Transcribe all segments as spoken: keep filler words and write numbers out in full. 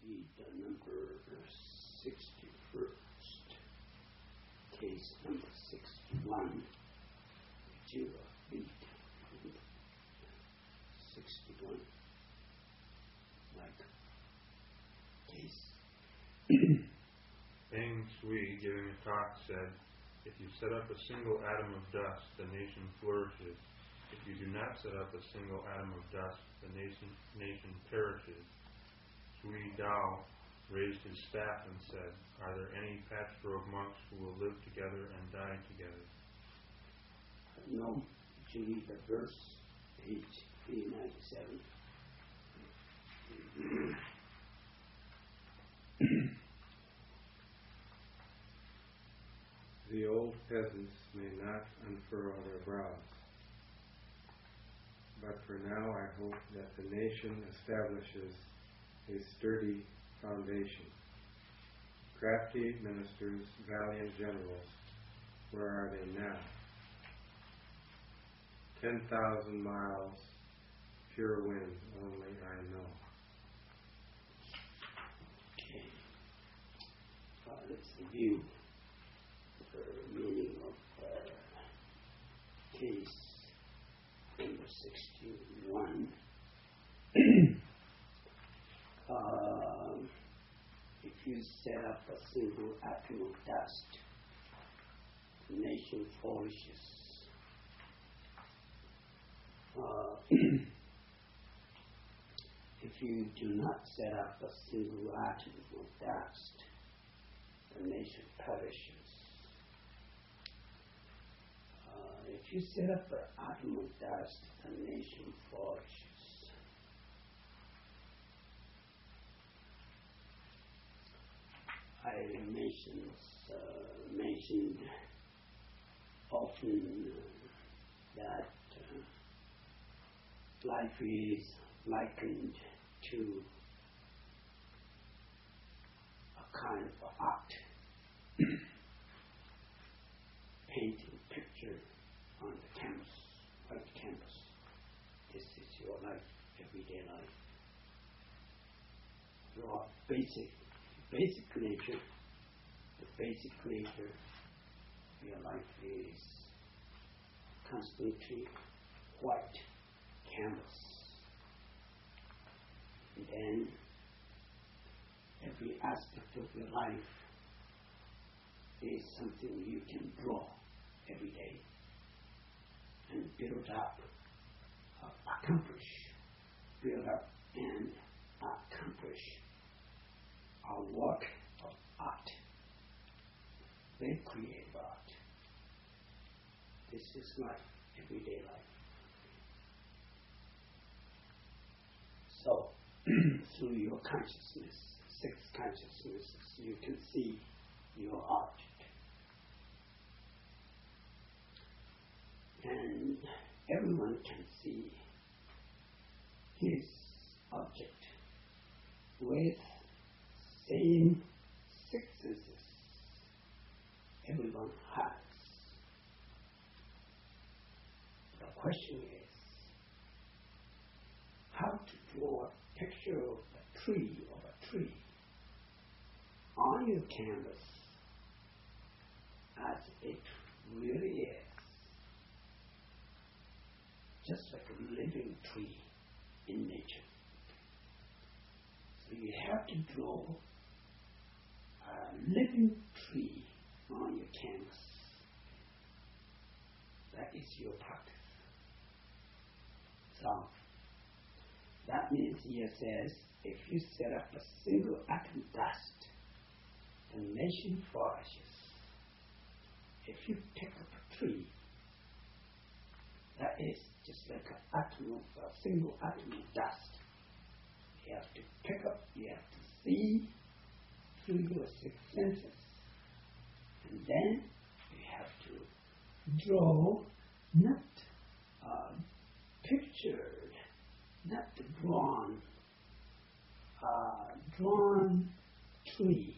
read the number sixty-first, case number sixty-one, which you will read. sixty-one, like case. Eng Sui, giving a talk, said, if you set up a single atom of dust, the nation flourishes. If you do not set up a single atom of dust, the nation, nation perishes. Sui Dao raised his staff and said, are there any patchwork monks who will live together and die together? No. Did you read the verse, page three ninety-seven? The old peasants may not unfurl their brows, but for now I hope that the nation establishes a sturdy foundation. Crafty ministers, valiant generals, where are they now? Ten thousand miles, pure wind, only I know. Okay. Uh, let's review the meaning of uh, case number sixty-one. uh, if you set up a single atom of dust, the nation flourishes. Uh, if you do not set up a single atom of dust, the nation perishes. Uh, if you set up an atom of dust, the nation flourishes. I mentioned, uh, mentioned often uh, that uh, life is likened to a kind of art, painting picture on the canvas, white canvas. This is your life, everyday life. Your basic, basic nature, the basic nature of your life is constantly white canvas. And then every aspect of your life is something you can draw every day and build up, uh, accomplish, build up and accomplish a work of art, very creative art. This is life, everyday life. So, through your consciousness, six consciousnesses, you can see your object. And everyone can see his object with same six senses everyone has. The question is how to draw a picture of a tree, of a tree, on your canvas as it really is. Just like a living tree in nature. So you have to draw a living tree on your canvas. That is your practice. So that means here says, if you set up a single atom dust, the nation flourishes. If you pick up a tree, that is just like an atom of a single atom of dust. You have to pick up, you have to see through your six senses. And then you have to draw, not uh, pictured, not the drawn, uh, drawn tree,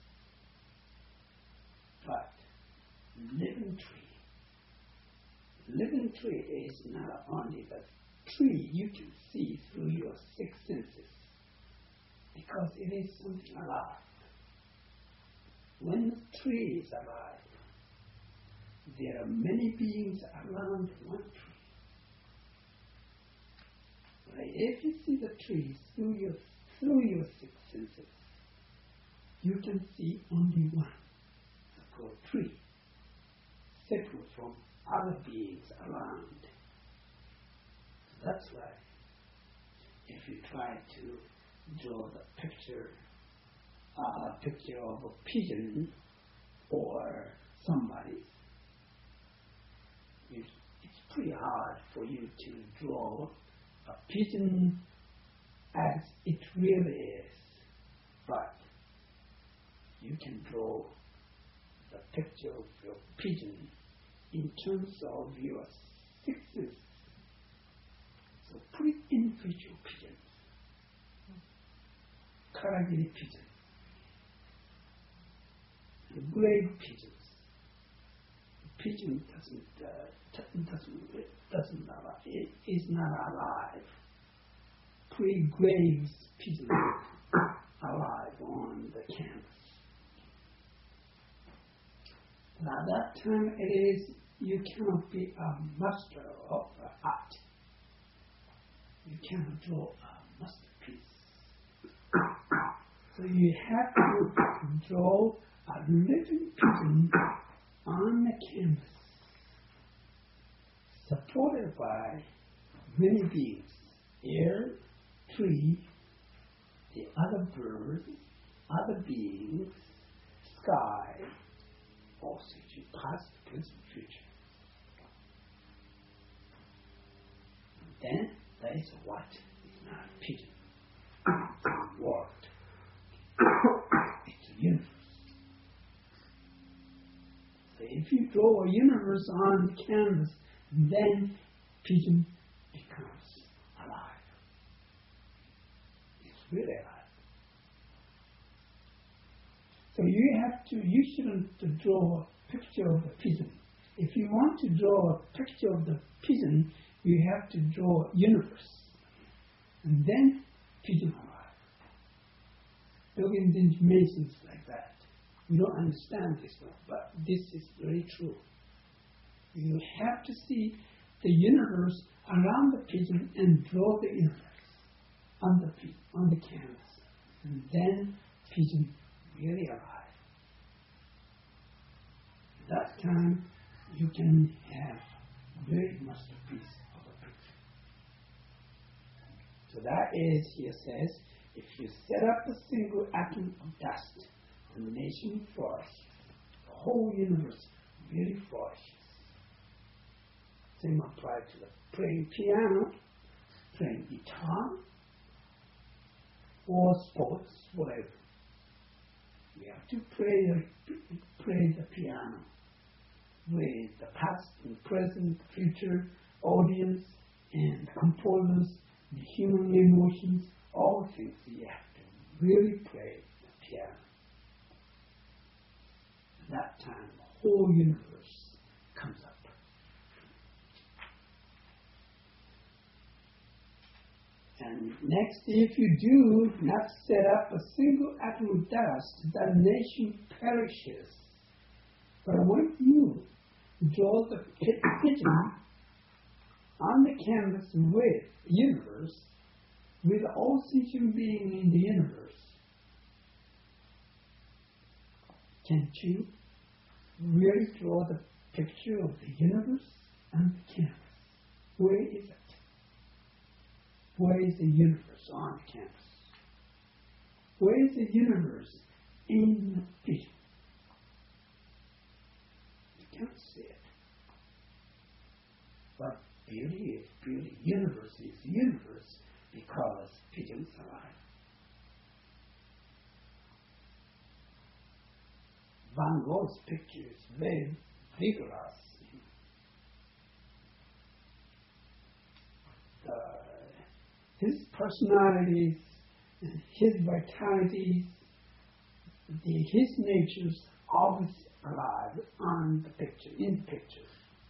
but living tree. Living tree is not only the tree you can see through your six senses, because it is something alive. When the tree is alive, there are many beings around one tree. But if you see the tree through your, through your six senses, you can see only one, it's called tree, separate from other beings around. That's why if you try to draw the picture, a uh, picture of a pigeon or somebody, it, it's pretty hard for you to draw a pigeon as it really is. But you can draw the picture of your pigeon in terms of your six senses. So pretty individual pigeons, Karagiri pigeons, and grave pigeons. The pigeon doesn't uh, doesn't doesn't alive, it is not alive. Pre-graves pigeons alive on the canvas. Now that time it is you cannot be a master of art. You cannot draw a masterpiece. So you have to draw a living pigeon on the canvas, supported by many beings, air, tree, the other birds, other beings, sky, oxygen, past, present, future. Then that is what is not a pigeon. It's a world. It's a universe. So if you draw a universe on the canvas, then pigeon becomes alive. It's really alive. So you have to, you shouldn't draw a picture of the pigeon. If you want to draw a picture of the pigeon, you have to draw a universe. And then pigeon alive. Dogen didn't mention it like that. We don't understand this one, but this is very true. You have to see the universe around the pigeon and draw the universe on the pigeon, on the canvas. And then pigeon really alive. At that time, you can have a great masterpiece of a picture. So that is, here says, if you set up a single atom of dust, the nation flourishes. The whole universe really flourishes. Same applies to the playing piano, playing guitar, or sports, whatever. We have to play the, play the piano with the past and present, future, audience, and composers, the human emotions, all things you have to really play the piano. At that time, the whole universe comes up. And next, if you do not set up a single atom of dust, the nation perishes. But when you draw the pigeon on the canvas with the universe, with all sentient beings in the universe, can't you really draw the picture of the universe on the canvas? Where is it? Where is the universe on the canvas? Where is the universe in the pigeon? You can't see it. But beauty is beauty. Universe is universe because pigeons are alive. Van Gogh's picture is very vigorous. The His personalities, his vitalities, the, his natures always alive on the picture, in the picture.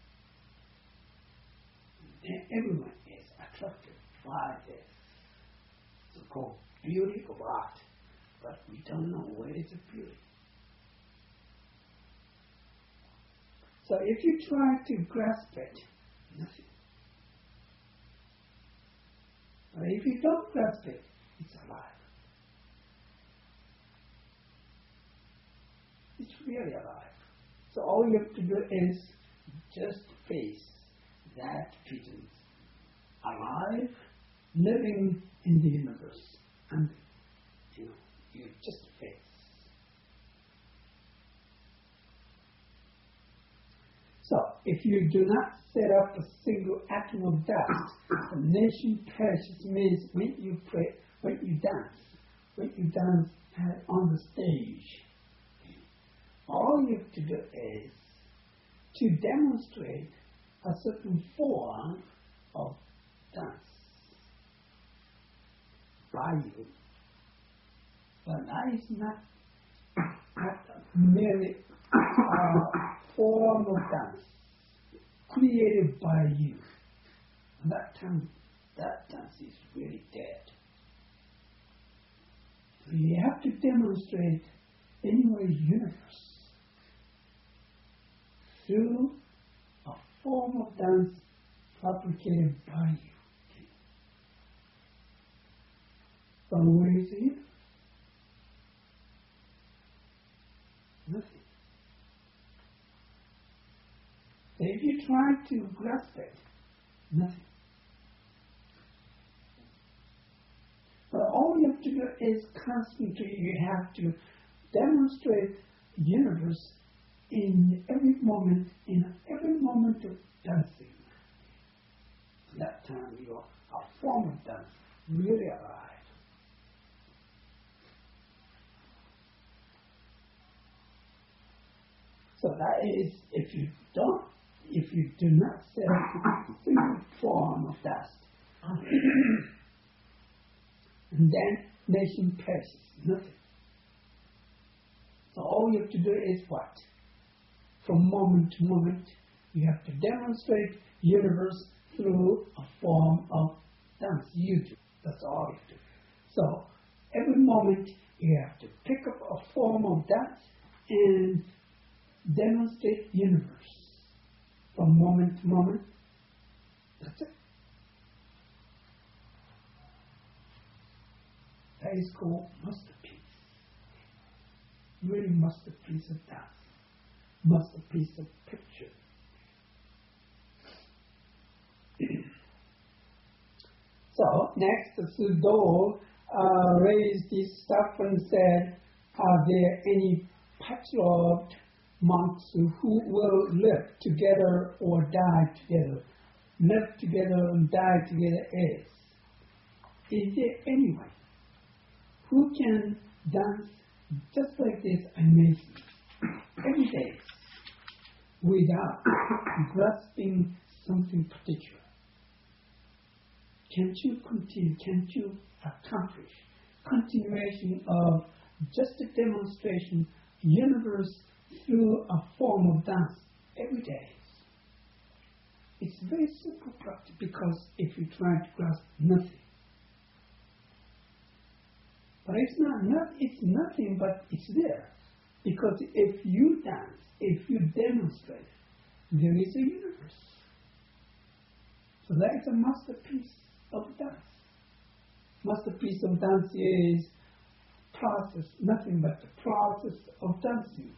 And everyone is attracted by this so-called beauty of art. but we don't know where is the beauty. So if you try to grasp it, nothing. But if you don't grasp it, it's alive. It's really alive. So all you have to do is just face that presence, alive, living in the universe, and you know, you just face. So if you do not set up a single atom of dust, the nation perishes means when you pray, when you dance, when you dance on the stage, all you have to do is to demonstrate a certain form of dance by you. But that is not, not merely a form of dance created by you. And that time, that dance is really dead. So you have to demonstrate anyway universe through a form of dance fabricated by you. So where is it? Nothing. So if you try to grasp it, nothing. But all you have to do is concentrate. You have to demonstrate universe in every moment, in every moment of dancing. That time you are a form of dance, really alive. So that is, if you don't, if you do not set up a single form of dust, and then nation perishes, nothing. So all you have to do is what? From moment to moment, you have to demonstrate universe through a form of dance. You do. That's all you have to do. So every moment you have to pick up a form of dance and demonstrate universe from moment to moment. That's it. That is called masterpiece. Really masterpiece of dance. Masterpiece of picture. So next, Sudo uh, raised this stuff and said, are there any patriot monks who will live together or die together? Live together and die together is. Is there anyone who can dance just like this amazing every day without grasping something particular? Can't you continue, can't you accomplish continuation of just a demonstration universe through a form of dance every day? It's very simple practice, because if you try to grasp nothing, but it's not, not it's nothing, but it's there. Because if you dance, if you demonstrate, there is a universe. So that is a masterpiece of dance. Masterpiece of dance is process, nothing but the process of dancing.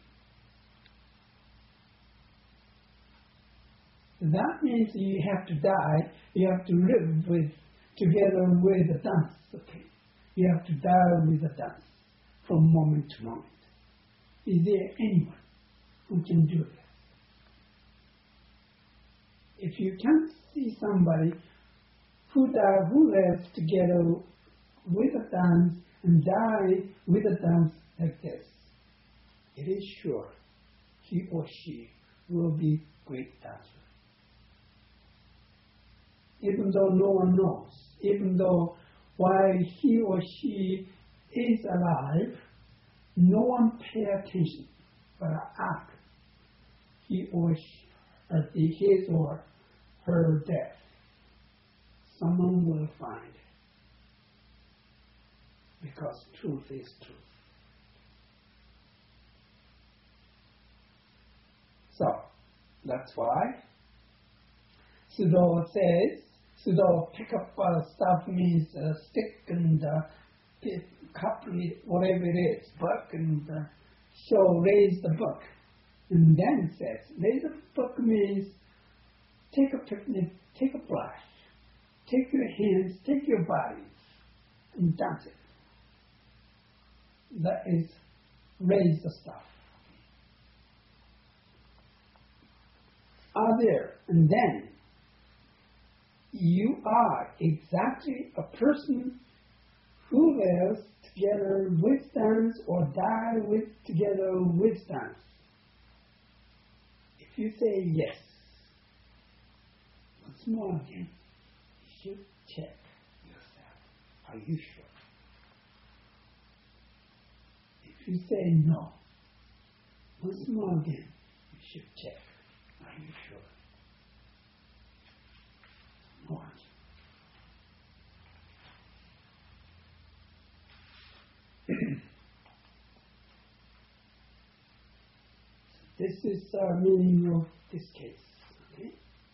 That means you have to die, you have to live with, together with the dance, okay? You have to die with the dance from moment to moment. Is there anyone who can do that? If you can't see somebody who die, who lives together with a dance and die with a dance like this, it is sure he or she will be great dancer. Even though no one knows, even though while he or she is alive, no one pay attention, but after he or she, at the his or her death, someone will find because truth is truth. So, that's why Sudo says, Sudo pick up uh, stuff means uh, stick and uh, pick, copy, whatever it is, book, and uh, show, raise the book. And then says, raise the book means take a picnic, take a brush, take your hands, take your body, and dance it. That is raise the stuff. Are there, and then you are exactly a person who lives together with dance or die with together with dance. If you say yes, once more again, you should check yourself. Are you sure? If you say no, once more again, you should check. Are you sure? No. This is the meaning of this case. Okay?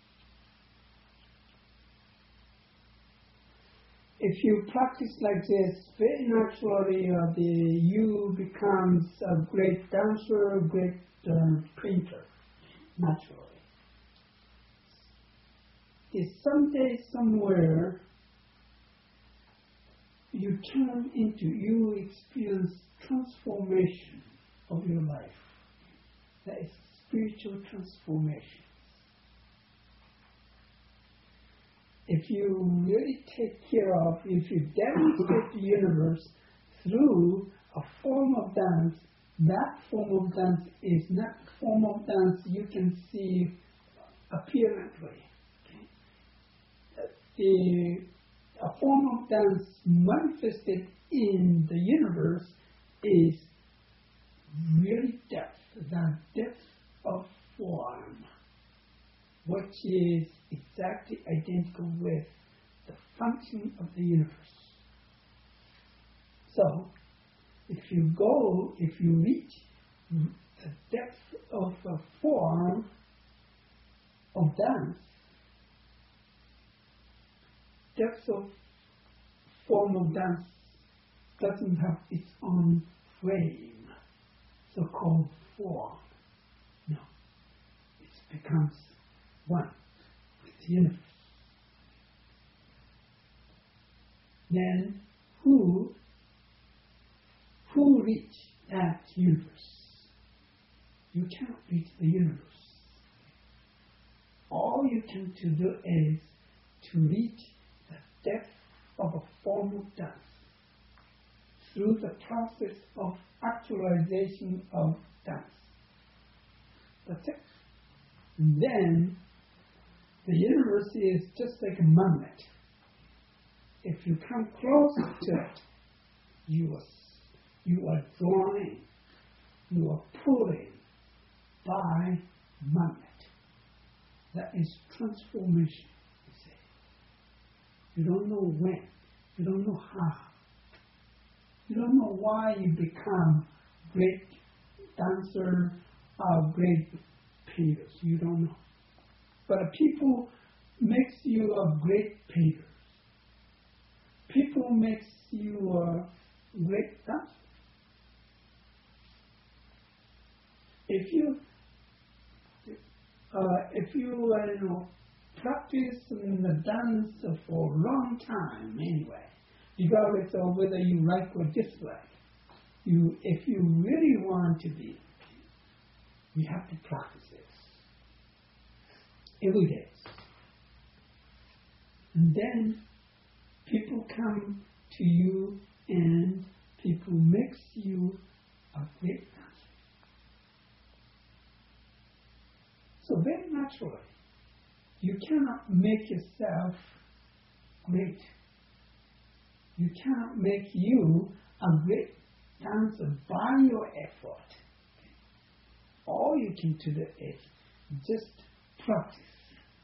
If you practice like this, very naturally, uh, the you becomes a great dancer, a great uh, painter. Naturally. If someday, somewhere, you turn into, you experience transformation of your life. That is spiritual transformation. If you really take care of, if you demonstrate the universe through a form of dance, that form of dance is not a form of dance you can see apparently. Okay? The, a form of dance manifested in the universe is really depth, the depth of form, which is exactly identical with the function of the universe. So, if you go, if you reach the depth of a form of dance, depth of form of dance doesn't have its own frame, so-called form. No, it becomes one with the universe. Then who who reach that universe? You cannot reach the universe. All you can to do is to reach the depth of a form of dance through the process of actualization of dance. That's it. And then the universe is just like a magnet. If you come close to it, you are, you are drawing, you are pulling by magnet. That is transformation, you say. You don't know when, you don't know how. You don't know why you become great dancer or great painters. You don't know. But people makes you a great painter. People makes you a great dancer. If you uh, if you uh, you know practice in the dance for a long time anyway, regardless of whether you like or dislike, you if you really want to be, you have to practice this every day. And then people come to you and people makes you a great dancer. So very naturally, you cannot make yourself great. You cannot make you a great dancer by your effort. All you can do is just practice,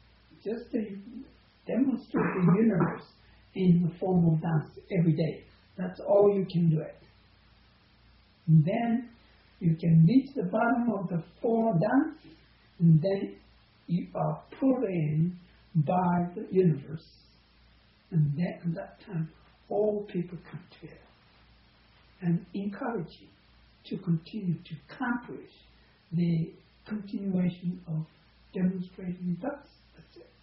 just to demonstrate the universe in the form of dance every day. That's all you can do it. And then you can reach the bottom of the four dance, and then you are pulled in by the universe. And then at that time, all people come together and encourage you to continue to accomplish the continuation of demonstrating that's, that's it.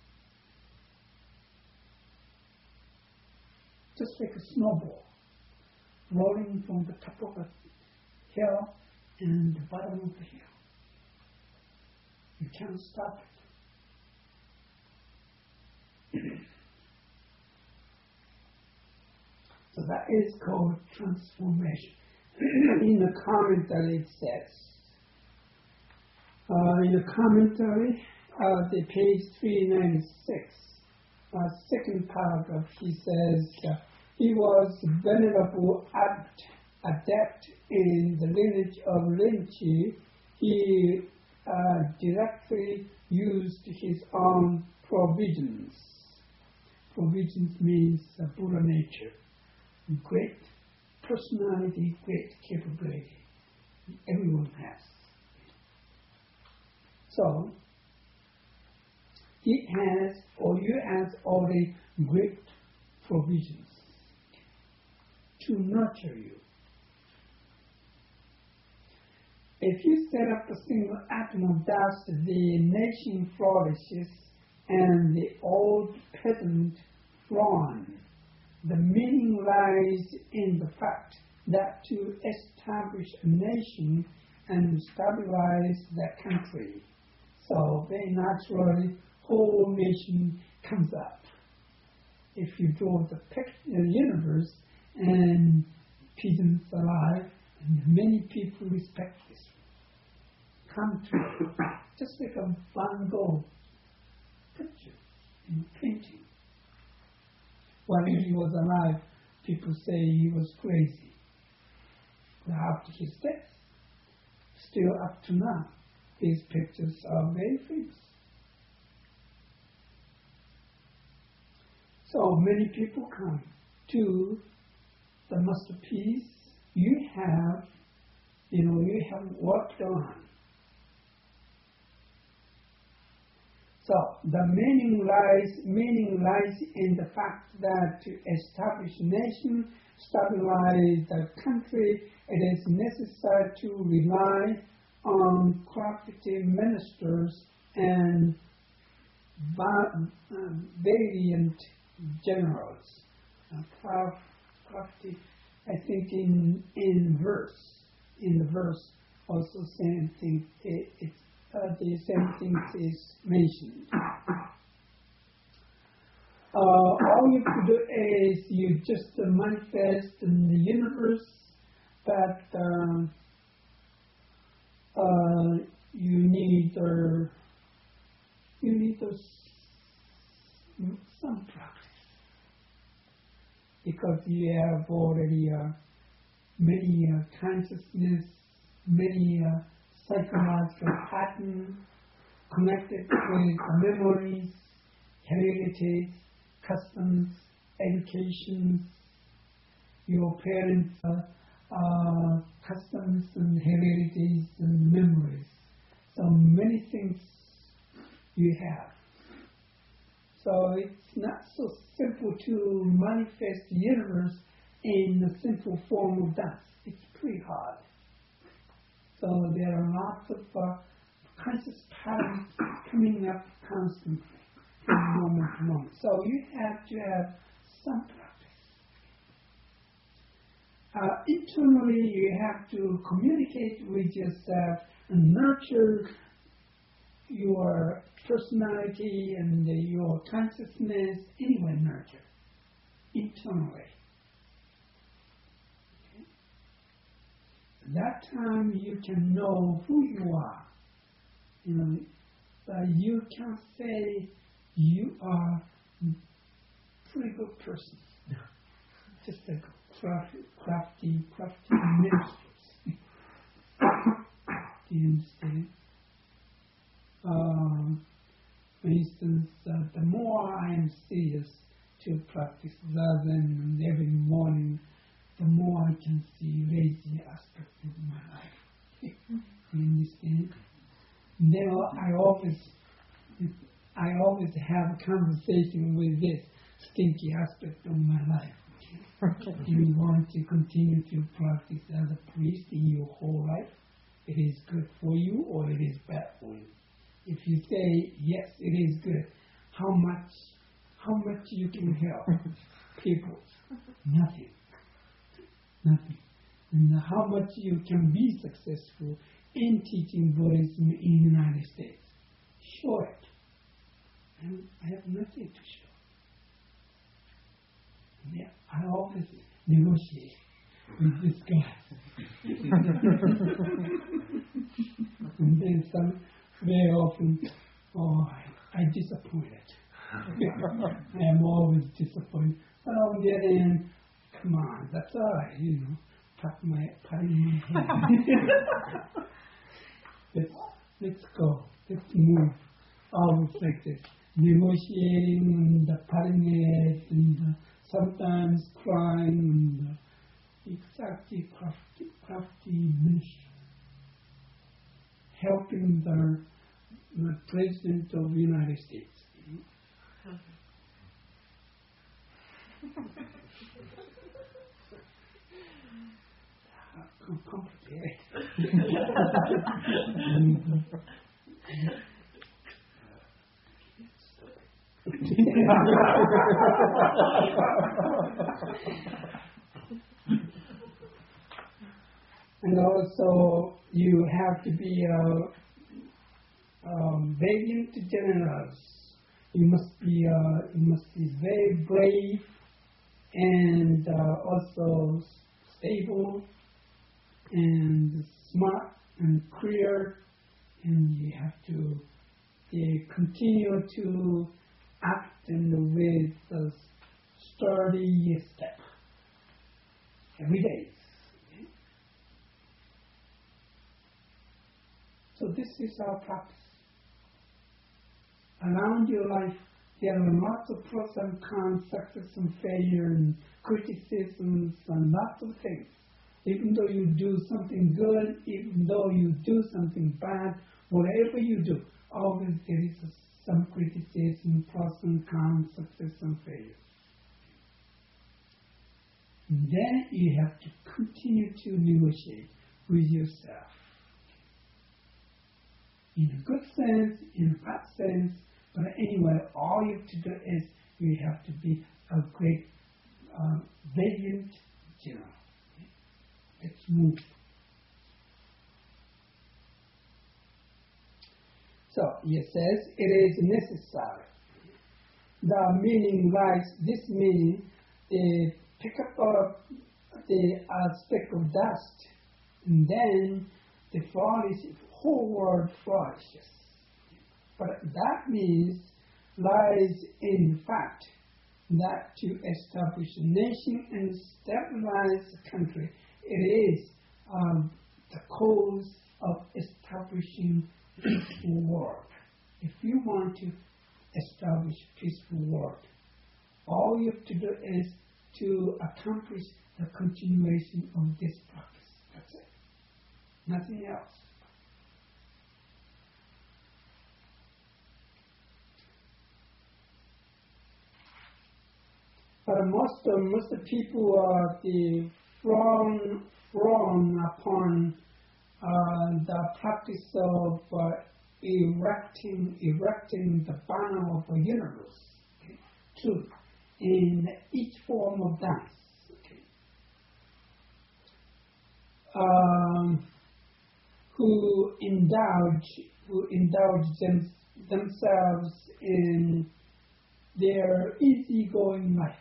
Just like a snowball rolling from the top of a hill and the bottom of the hill. You can't stop it. So that is called transformation. In the commentary it says, uh, in the commentary, uh, the page three ninety-six, uh, second paragraph, he says, uh, he was venerable adept, adept in the lineage of Rinchi. He uh, directly used his own provisions. Provisions means uh, Buddha nature. Great personality, great capability. Everyone has. So, he has, or you has already great provisions to nurture you. If you set up a single atom of dust, the nation flourishes and the old peasant frown. The meaning lies in the fact that to establish a nation and stabilize the country, so very naturally, whole nation comes up. If you draw the picture of the universe and peasants alive, and many people respect this, come to just like a Van Gogh picture in painting. When he was alive, people say he was crazy. But after his death, still up to now, his pictures are very famous. So many people come to the masterpiece you have, you know, you have worked on. So the meaning lies, meaning lies in the fact that to establish a nation, stabilize the country, it is necessary to rely on crafty ministers and valiant generals. Uh, crafty, I think in in verse, in the verse also same thing. It, it's Uh, the same things is mentioned. Uh, all you have to do is you just uh, manifest in the universe that uh, uh, you need uh, you need those, some practice, because you have already uh, many uh, consciousness, many uh, psychological pattern connected with memories, heritage, customs, education, your parents' uh, uh, customs and heritages and memories. So many things you have. So it's not so simple to manifest the universe in a simple form of dance. It's pretty hard. So there are lots of uh, conscious patterns coming up constantly from moment to moment. So you have to have some practice. Uh, internally, you have to communicate with yourself and nurture your personality and uh, your consciousness. Anyway, nurture internally. At that time, you can know who you are. You know, but you can say you are a pretty good person. Just like crafty, crafty, crafty ministers. Do you understand? Um, for instance, uh, the more I am serious to practice, rather than every morning know, I always, I always have a conversation with this stinky aspect of my life. Do you want to continue to practice as a priest in your whole life? It is good for you or it is bad for you. If you say, yes, it is good, how much, how much you can help people? Nothing. Nothing. And how much you can be successful in teaching Buddhism in the United States? Show it. And I have nothing to show. Yeah, I always negotiate with this guy. And then some, very often, oh, I, I disappointed. I am always disappointed. But on the other hand, come on, that's all right, you know. Pat my, patting my hand. let's, let's go. Let's move. Always like this. Negotiating and the patting head and the sometimes crying, and uh, exactly crafty, crafty ministry, helping the, the President of the United States. How complicated. and, uh, and also, you have to be uh, um, very generous. You must be uh, you must be very brave and uh, also stable and smart and clear, and you have to uh, continue to act and with a sturdy step every day. So this is our practice. Around your life, there are lots of pros and cons, success and failure, and criticisms, and lots of things. Even though you do something good, even though you do something bad, whatever you do, always there is a some criticism, pros and cons, success and failure. And then you have to continue to negotiate with yourself. In a good sense, in a bad sense, but anyway, all you have to do is you have to be a great, uh, valiant general. Let's move. So, it says, it is necessary. The meaning lies, this meaning, uh, pick up uh, the aspect of dust, and then the flourish, whole world flourishes. But that means lies in fact that to establish a nation and stabilize a country, it is um, the cause of establishing peaceful world. If you want to establish peaceful world, all you have to do is to accomplish the continuation of this practice. That's it. Nothing else. But most of most people are the frown frown upon uh, the practice of uh, erecting erecting the banner of the universe, okay, too, in each form of dance. Okay. Um, who indulge who indulge them, themselves in their easygoing life,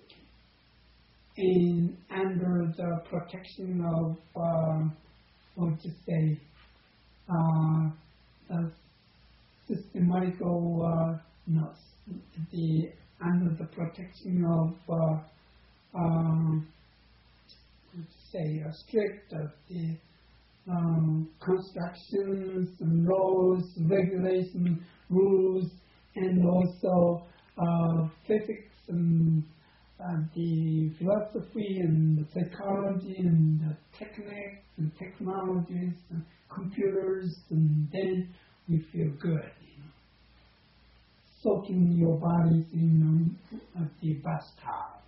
in under the protection of, uh, what to say, uh, the systematical, uh, no, the under the protection of, uh, um, what to say, uh, strict of the um, constructions and laws, regulations, rules, and also uh, physics and Uh, the philosophy and the psychology and the techniques and technologies and computers, and then you feel good, you know. Soaking your bodies in um, the bathtub.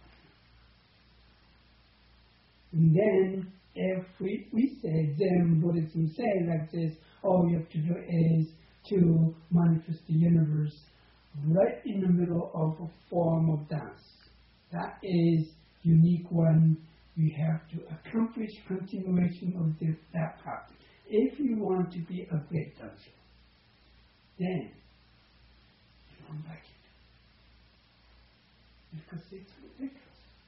And then, if we, we say, Zen Buddhism say like this, all you have to do is to manifest the universe right in the middle of a form of dance. That is unique one. You have to accomplish continuation of this, that practice. If you want to be a great dancer, then you don't like it. Because it's ridiculous.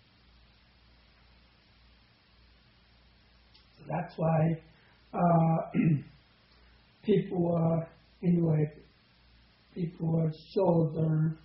So that's why uh, people are, anyway, people are shoulder,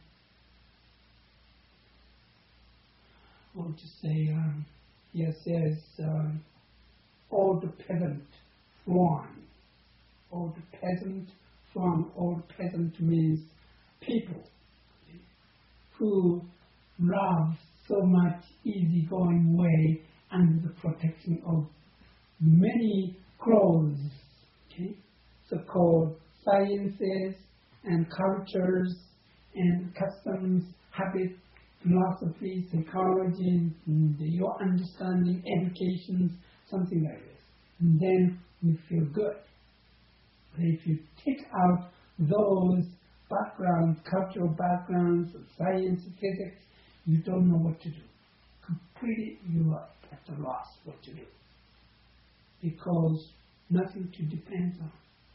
what to say, um, here says, um, all the peasant from. All the peasant from. All peasant means people who love so much easygoing way under the protection of many clothes, okay? So-called sciences and cultures and customs, habits, philosophy, psychology, and your understanding, education, something like this. And then you feel good. But if you take out those backgrounds, cultural backgrounds, science, physics, you don't know what to do. Completely you are at a loss what to do. Because nothing to depend on.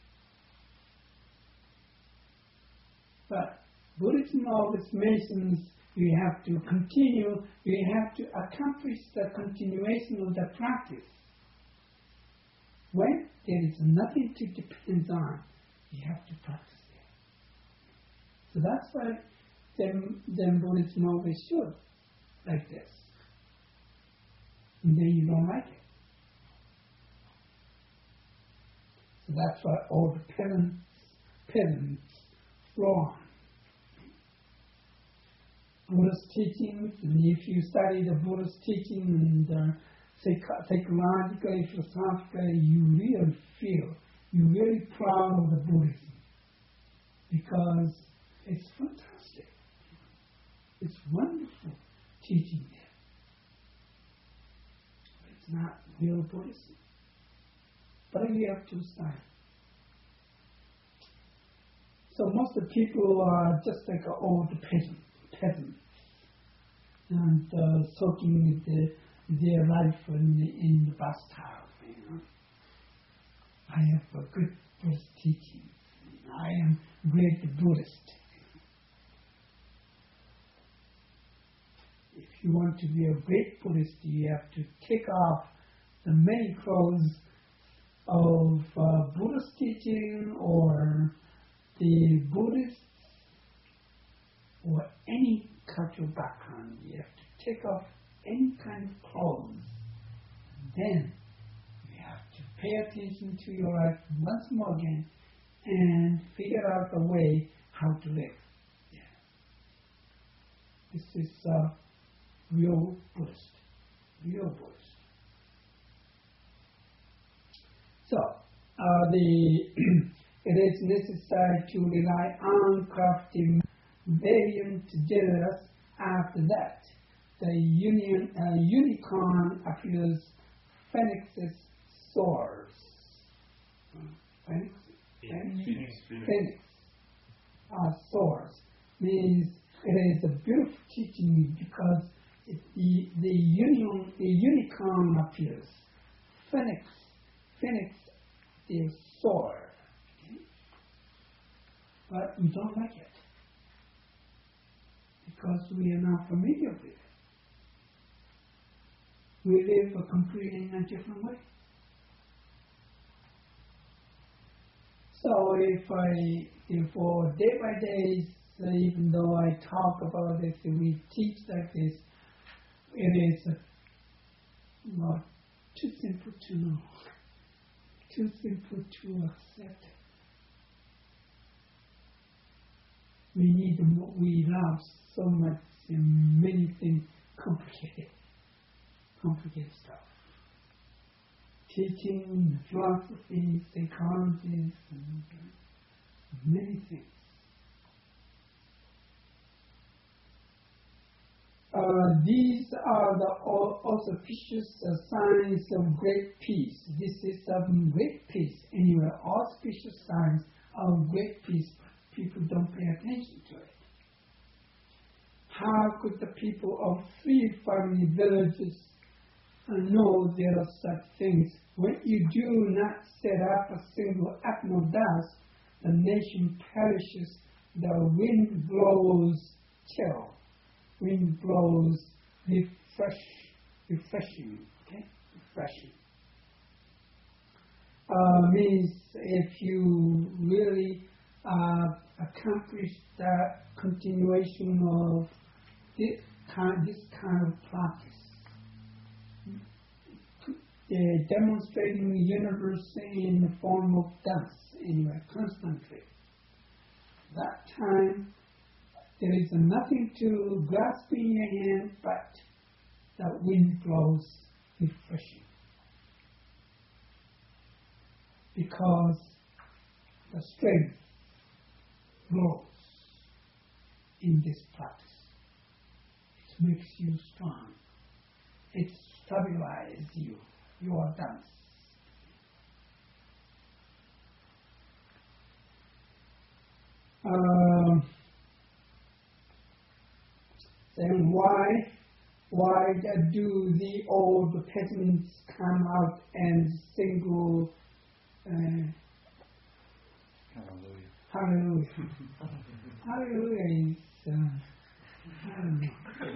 But Buddhism always mentions you have to continue, you have to accomplish the continuation of the practice. When there is nothing to depend on, you have to practice it. So that's why then, then Buddhism always should, like this. And then you don't like it. So that's why all the peasants, peasants flow on. Buddhist teachings, and if you study the Buddhist teaching and uh, psych- psychologically, philosophically, you really feel, you're really proud of the Buddhism. Because it's fantastic. It's wonderful teaching there. It's not real Buddhism. But you have to study. So most of the people are just like an old peasant, peasants, and uh, soaking the, their life in the, in the bathtub. You know? I have a good Buddhist teaching. I am great Buddhist. If you want to be a great Buddhist, you have to take off the many clothes of uh, Buddhist teaching or the Buddhist or any cultural background. You have to take off any kind of clothes. Then you have to pay attention to your life once more again and figure out a way how to live. Yeah. This is uh, real Buddhist. Real Buddhist. So, uh, the it is necessary to rely on crafty variant genus. After that, the union, uh, unicorn appears. Phoenix soars. Uh, Phoenix, Phoenix, Phoenix, Phoenix. Phoenix uh, soars means it is a beautiful teaching because it, the the union the unicorn appears. Phoenix. Phoenix is soar. Okay? But we don't like it. Because we are not familiar with it. We live a completely in a different way. So if I, if for day by day, so even though I talk about this, we teach like this, it is uh, not too simple to know. Too simple to accept. We need what we love so much and many things complicated, complicated stuff. Teaching, philosophy, psychology, and many things. Uh, these are the au- auspicious uh, signs of great peace. This is of great peace. Anyway, auspicious signs of great peace. People don't pay attention to it. How could the people of three family villages uh, know there are such things? When you do not set up a single atom of dust, the nation perishes. The wind blows chill. Wind blows refresh, refreshing, okay? Refreshing. Uh, means if you really uh, accomplish that continuation of this kind, this kind of practice, uh, demonstrating the universe in the form of dance, anyway, constantly. That time, there is nothing to grasp in your hand but the wind blows refreshing. Because the strength grows in this practice. It makes you strong. It stabilizes you, your dance. Um, Then why, why do the old peasants come out and sing uh, Hallelujah. Hallelujah? Hallelujah is, uh, I don't know.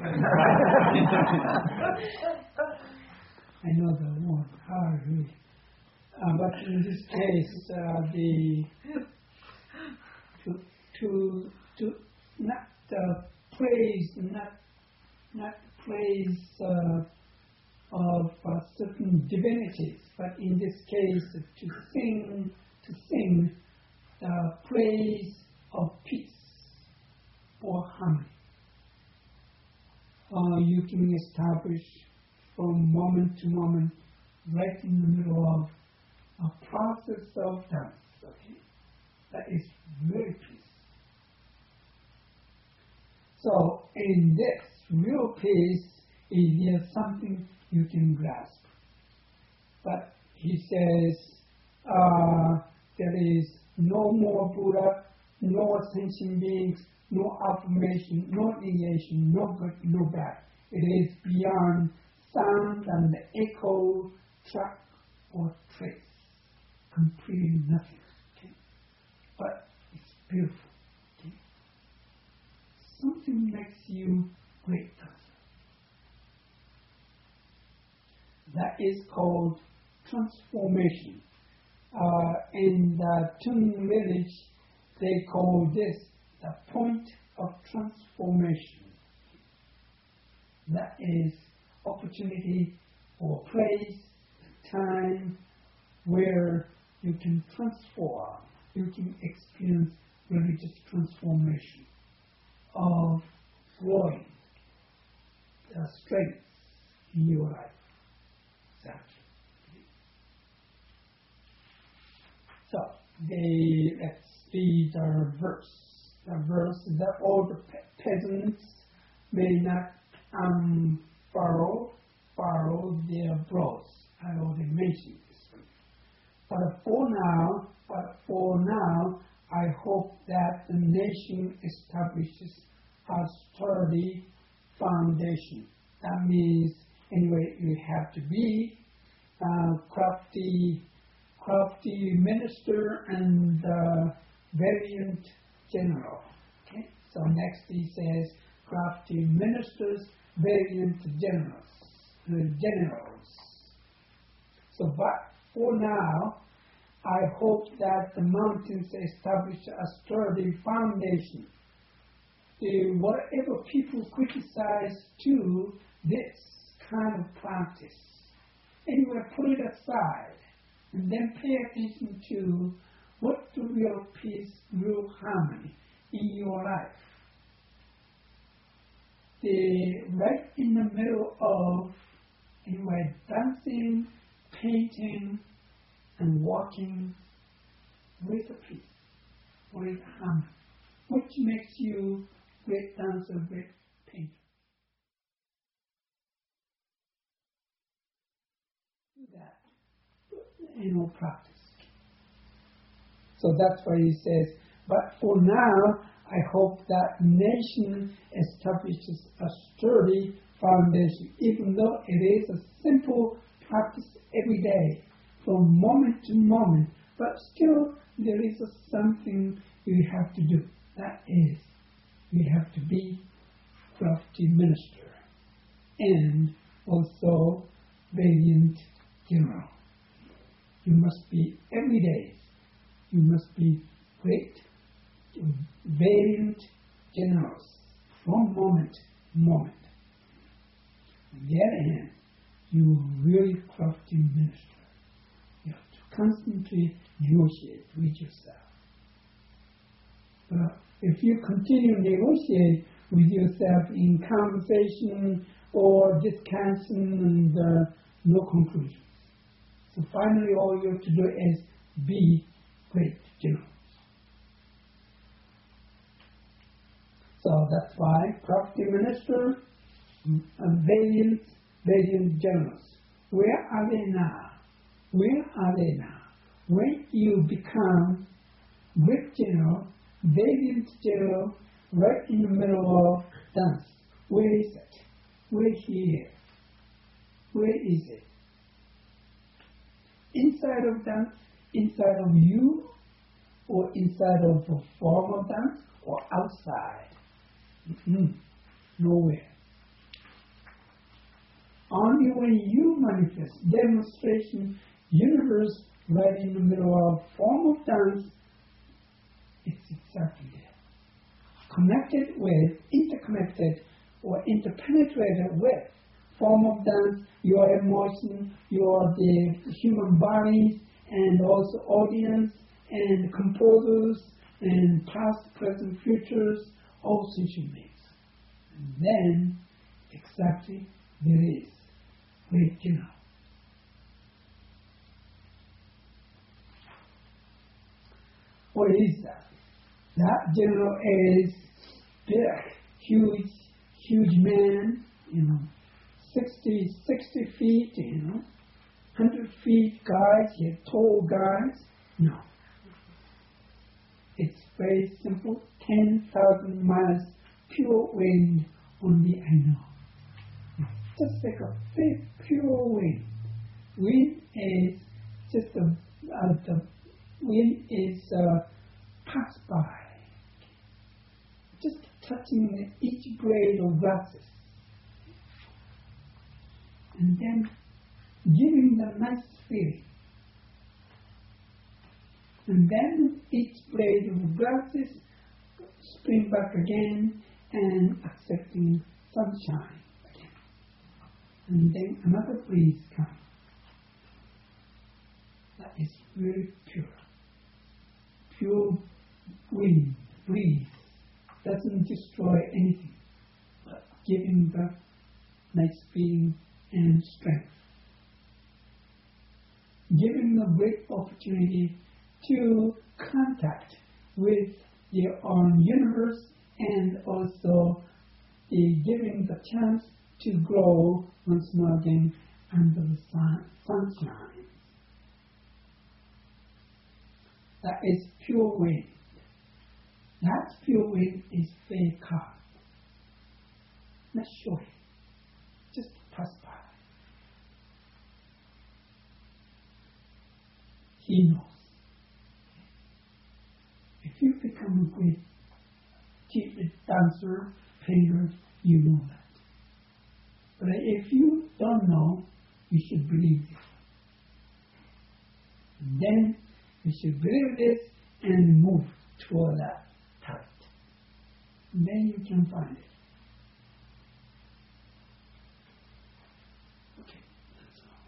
I know the word, hallelujah. Uh, but in this case, uh, the to to to not uh, praise, not not praise uh, of uh, certain divinities, but in this case to sing, to sing the praise of peace or harmony. Uh, you can establish from moment to moment, right in the middle of a process of dance. Okay, that is very peaceful. So in this, real peace is there something you can grasp. But he says uh, there is no more Buddha, no sentient beings, no affirmation, no negation, no good, no bad. It is beyond sound and echo, track or trace. Completely nothing. Okay? But it's beautiful. Something makes you grateful. That is called transformation. Uh, in the Tung village, they call this the point of transformation. That is opportunity or place, time where you can transform, you can experience religious transformation of growing the strength in your life. Exactly. So, the, let's see the verse. The verse that all the pe- peasants may not um, borrow, borrow their broths. I already mentioned this one. But for now, but for now, I hope that the nation establishes a sturdy foundation. That means, anyway, you have to be a crafty, crafty minister and uh, valiant general. Okay. So next he says, crafty ministers, valiant generals, uh, generals. So, but for now, I hope that the mountains establish a sturdy foundation. The, whatever people criticize to this kind of practice, anyway, put it aside and then pay attention to what's the real peace, real harmony in your life. The, right in the middle of, anyway, dancing, painting, and walking with the peace. great hammer, which makes you great dancer, great painter. Do that, you know, practice. So that's why he says, but for now, I hope that nation establishes a sturdy foundation, even though it is a simple practice every day, from moment to moment, but still there is a something you have to do. That is, you have to be crafty minister and also valiant general. You must be every day. You must be great, valiant generals from moment to moment. On the other hand, you are really crafty minister. You have to constantly negotiate with yourself. But if you continue to negotiate with yourself in conversation or discussion and uh, no conclusions. So finally all you have to do is be great generals. So that's why crafty minister, valiant, valiant generals. Where are they now? Where are they now? When you become great general, valiant general, right in the middle of dance, where is it? Where here? Where is it? Inside of dance, inside of you, or inside of a form of dance, or outside? Mm-hmm. Nowhere. Only when you manifest demonstration, universe right in the middle of form of dance, it's exactly there. Connected with, interconnected, or interpenetrated with form of dance, your emotion, your the human bodies, and also audience, and composers, and past, present, futures, all sentient beings. And then, exactly, there is great general. What is that? That general is big, huge, huge man, you know, sixty, sixty feet, you know, one hundred feet guys, yeah, tall guys. No. It's very simple, ten thousand miles pure wind only I know. Just like a big pure wind. Wind is just a, uh, the wind is uh, passed by. Just touching each blade of grasses. And then giving the nice feeling. And then each blade of grasses spring back again and accepting sunshine again. And then another breeze comes. That is very pure. Pure wind, breeze, doesn't destroy anything, but giving the nice feeling and strength. Giving the great opportunity to contact with their own universe and also the giving the chance to grow once more again under the sun, sunshine. That is pure wind. That pure wind is very calm. Not short. Just pass by. He knows. If you become a great dancer, painter, you know that. But if you don't know, you should believe it. And then you should believe this and move toward that target. And then you can find it. Okay, that's all.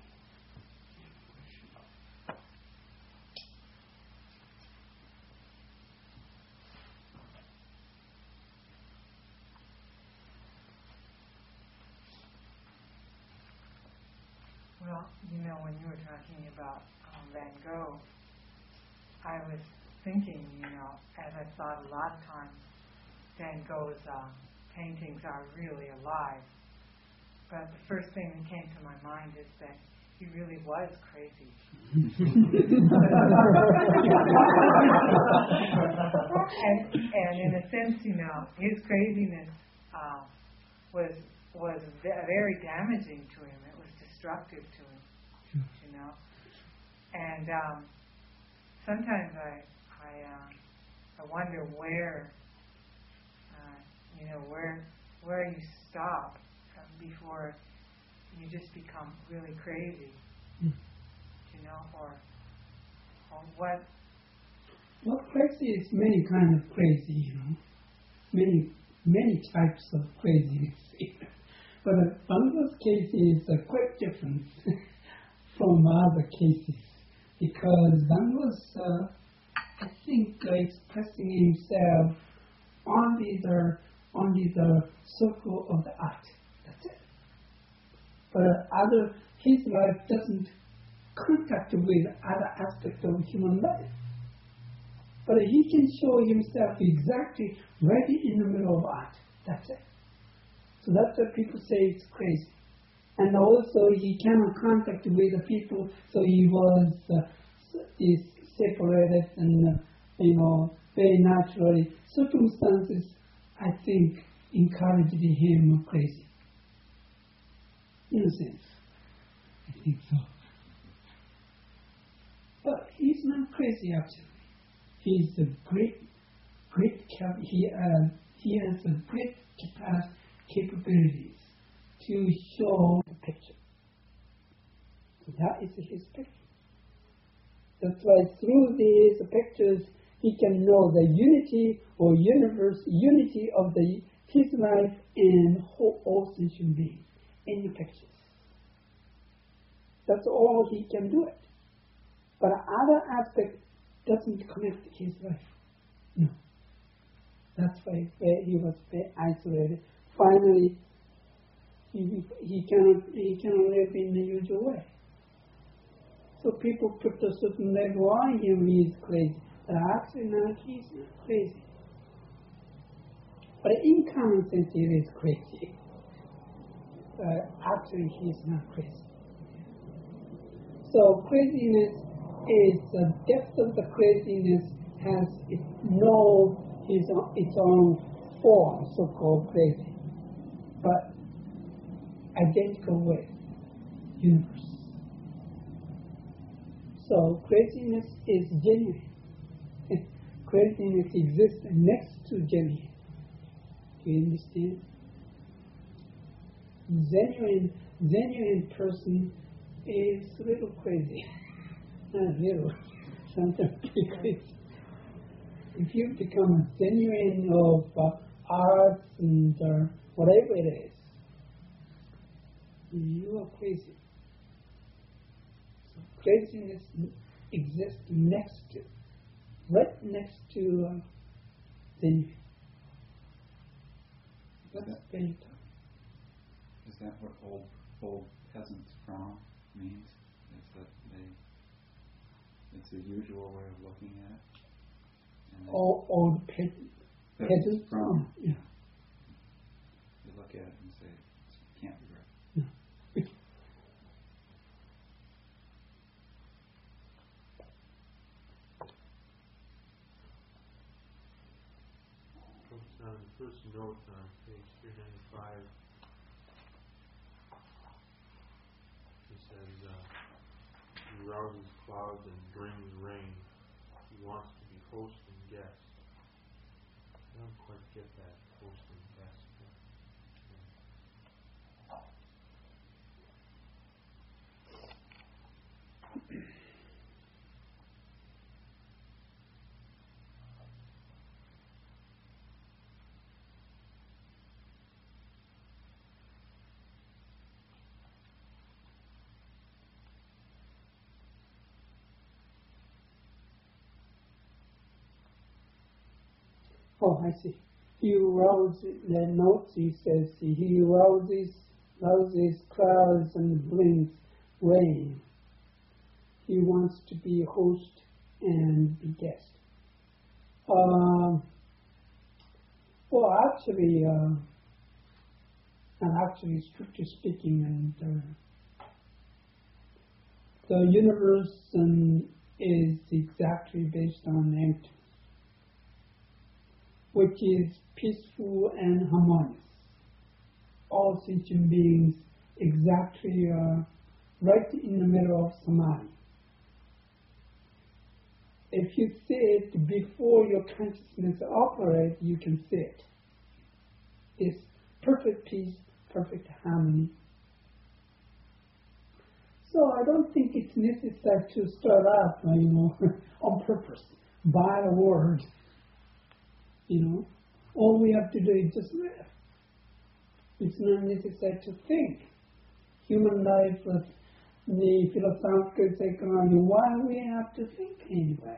Well, you know, when you were talking about um, Van Gogh, I was thinking, you know, as I thought a lot of times, Van Gogh's uh, paintings are really alive. But the first thing that came to my mind is that he really was crazy. and, and in a sense, you know, his craziness uh, was was very damaging to him. It was destructive to him, you know. And um, sometimes I I, uh, I wonder where uh, you know where where you stop before you just become really crazy, mm. you know, or or what? Well, crazy is many kind of crazy, you know, many many types of craziness. But uh, Bangla's case is uh, quite different from other cases because Bangla's, uh, I think, uh, expressing himself only the only the circle of the art. That's it. But uh, other his life doesn't contact with other aspects of human life. But uh, he can show himself exactly right in the middle of art. That's it. So that's why people say it's crazy. And also he cannot contact with the people, so he was uh, is separated and, uh, you know, very naturally. Circumstances, I think, encouraged him crazy. In a sense. I think so. But he's not crazy actually. He's a great, great, cap- he, uh, he has a great capacity, capabilities to show the picture. So that is his picture. That's why through these pictures he can know the unity or universe, unity of the his life and whole all sentient beings in the pictures. That's all he can do it. But other aspect doesn't connect his life. No. That's why he was very isolated. Finally, he, he cannot he cannot live in the usual way. So people put a certain label on him, he is crazy. But actually not, he's not crazy. But in common sense, he is crazy. Uh, actually, he is not crazy. So craziness is the depth of the craziness has it no his its own form, so-called crazy. But identical with universe. So craziness is genuine. Craziness exists next to genuine. Do you understand? Genuine, genuine person is a little crazy. Not little, sometimes pretty crazy. If you become a genuine of uh, arts and uh, whatever it is, you are crazy. So craziness exists next to, right next to uh, genuine. That's very tough. Is that what old old peasants from means? Is that they? It's the usual way of looking at it. All old pe- peasants from. Yeah. You look at it and say it can't be right. No. On the first note on page three ninety-five, he says, uh, he rouses clouds and brings rain. He wants to be host and guest. I don't quite get that, host and guest. Oh, I see. He rouses, the notes he says, he rouses, rouses clouds and brings rain. He wants to be host and be guest. Um, well, actually, uh, and actually, strictly speaking, and uh, the universe um, is exactly based on emptiness, which is peaceful and harmonious. All sentient beings exactly uh, right in the middle of samadhi. If you see it before your consciousness operates, you can see it. It's perfect peace, perfect harmony. So I don't think it's necessary to start up, you know, on purpose, by the word. You know, all we have to do is just live. It's not necessary to think. Human life, uh, the philosophical psychology, why we have to think anyway?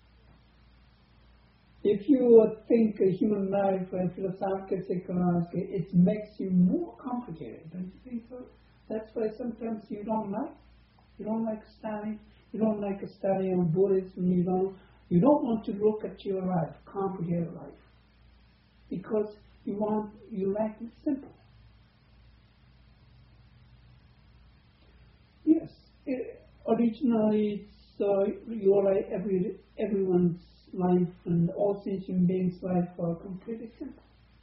If you think a human life, uh, philosophical psychology, it makes you more complicated. Don't you think so? That's why sometimes you don't like, you don't like studying, you don't like studying Buddhism, you don't, you don't want to look at your life, complicated life, because you want, you like it simple. Yes, it, originally it's uh, your life, every, everyone's life and all sentient beings' life are completely simple.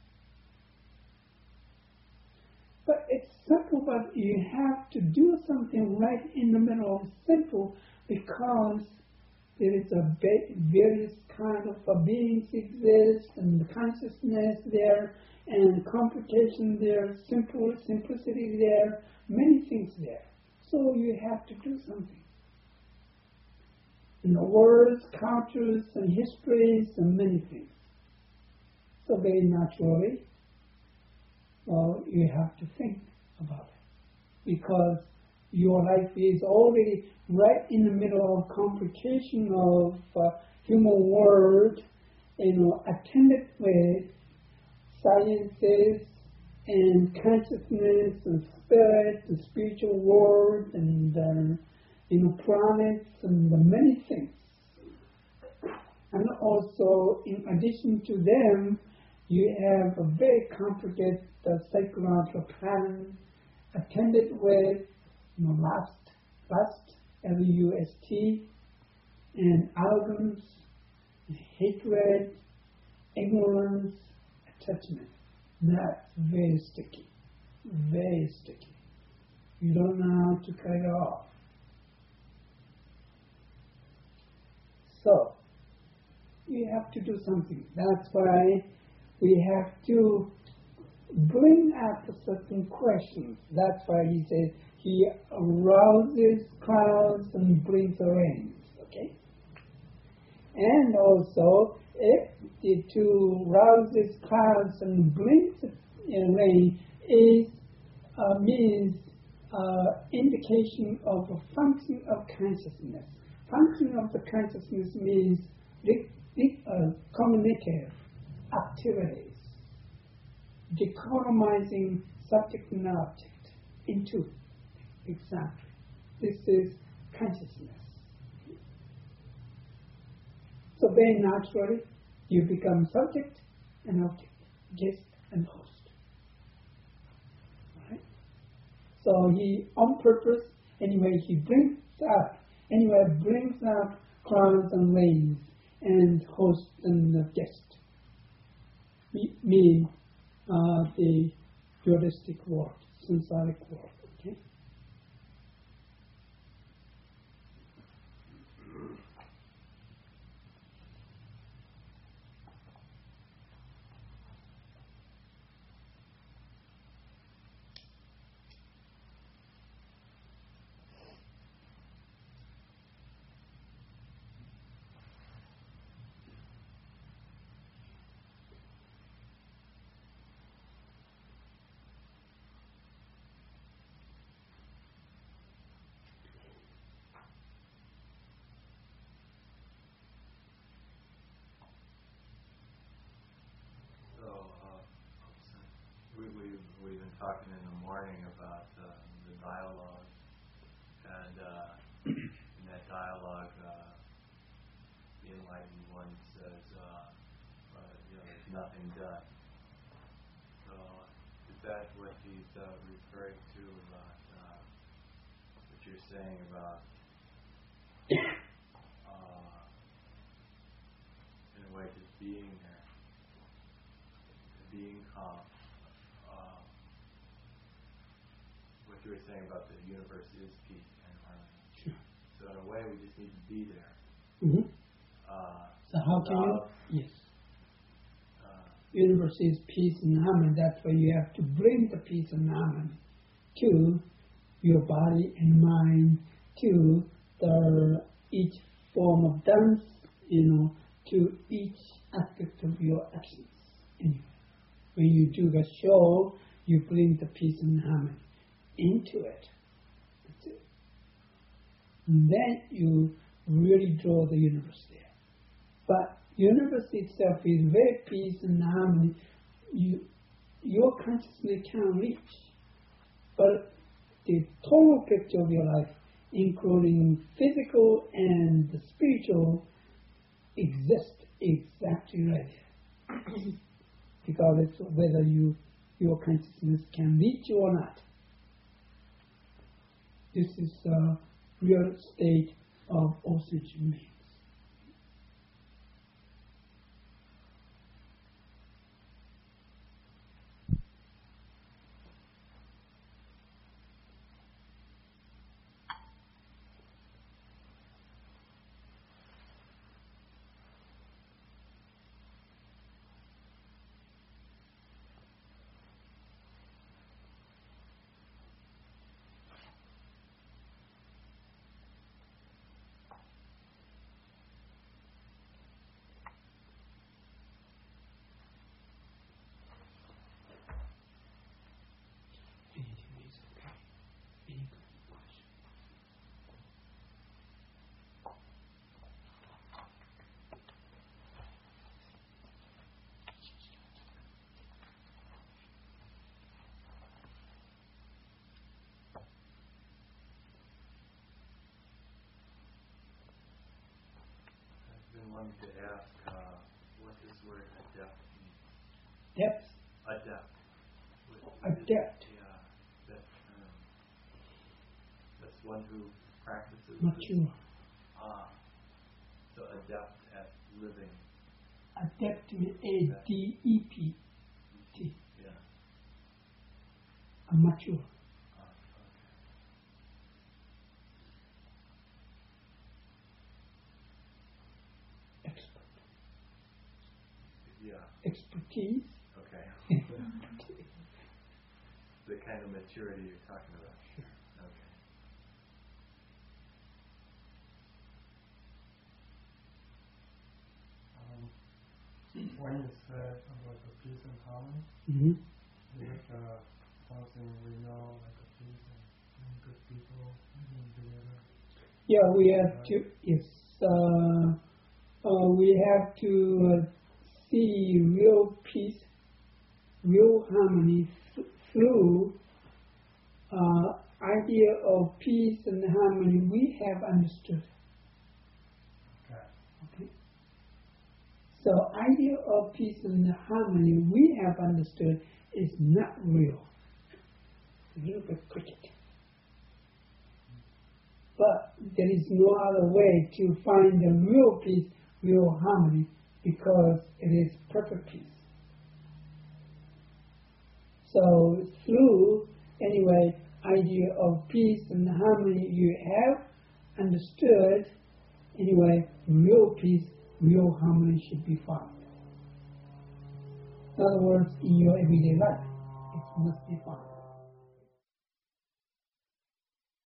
But it's simple, but you have to do something right in the middle of simple, because there is a ba- various kind of uh, beings exist, and consciousness there, and complication there, simple simplicity there, many things there. So you have to do something. In the words, cultures, and histories, and many things. So very naturally, well, you have to think about it, because your life is already right in the middle of complication of uh, human world, you know, attended with sciences and consciousness and spirit, the spiritual world, and uh, you know, planets and the many things. And also, in addition to them, you have a very complicated uh, psychological pattern attended with, you know, lust, lust, L U S T, and arrogance, hatred, ignorance, attachment. That's very sticky, very sticky. You don't know how to cut it off. So, you have to do something. That's why we have to bring up certain questions. That's why he says he arouses clouds and brings the rains. Okay? And also, if the to rouses clouds and brings the rain is uh, means uh, indication of a function of consciousness. Function of the consciousness means the, the, uh, communicative activities, dichotomizing subject and object into exactly. This is consciousness. So very naturally, you become subject and object, guest and host. Right? So he, on purpose, anyway, he brings up, anyway, brings up clouds and rains and host and the guest, meaning uh, the dualistic world, samsaric world. Okay? Talking in the morning about uh, the dialogue, and uh, in that dialogue, uh, the enlightened one says, uh, nothing done. So is that what he's uh, referring to about uh, what you're saying about uh, in a way just being there, being calm? Uh, what you were saying about the universe is peace and harmony. Sure. So in a way, we just need to be there. Mm-hmm. Uh, So how can you? love, Yes. uh, Universe is peace and harmony. That's why you have to bring the peace and harmony to your body and mind, to the each form of dance, you know, to each aspect of your actions. Anyway, when you do the show, you bring the peace and harmony into it. That's it. And then you really draw the universe there. But universe itself is very peace and harmony. You, your consciousness can reach. But the total picture of your life, including physical and the spiritual, exists exactly right here. Because it's whether you your consciousness can reach you or not. This is a real state of all sentient beings. wanted to ask, uh, what does the word adept mean? Depth? Adept. What- Adept. Yeah, that term. That's one who practices. Mature. Ah, so adept at living. Adept with A D E P T. Yeah. A mature. Ah, okay. Expert. Yeah. Expertise. Okay. The kind of maturity you're talking about. Sure. Okay. Um, when you said about the peace and harmony, Mm-hmm. is it uh, something we know, like a peace and, and good people living together? Yeah, we have to, yes, uh, uh, we have to uh, see real peace, real harmony th- through uh, idea of peace and harmony we have understood. Okay. Okay? So idea of peace and harmony we have understood is not real. It's a little bit cricket. But there is no other way to find the real peace, real harmony, because it is perfect peace. So through, anyway, idea of peace and harmony you have understood, anyway, real peace, real harmony should be found. In other words, in your everyday life, it must be found.